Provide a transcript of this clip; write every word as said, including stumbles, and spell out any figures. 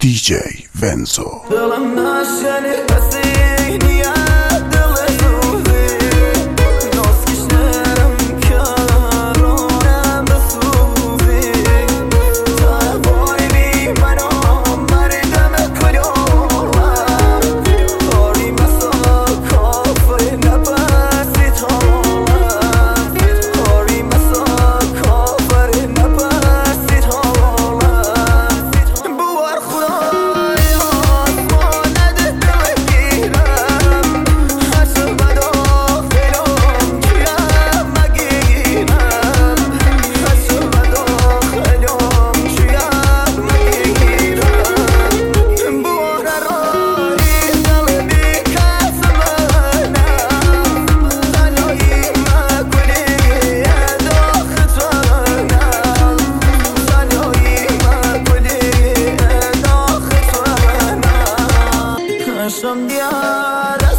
دی جی ونزو. دلم نشنی کسی نیت دل سوزی ناز کشنرم کرانم بسوزی تا بای بی منو مردم کجالم کاری مسا کافر نبستی تالم کاری مسا کافر نبستی تالم بوار خدا Some días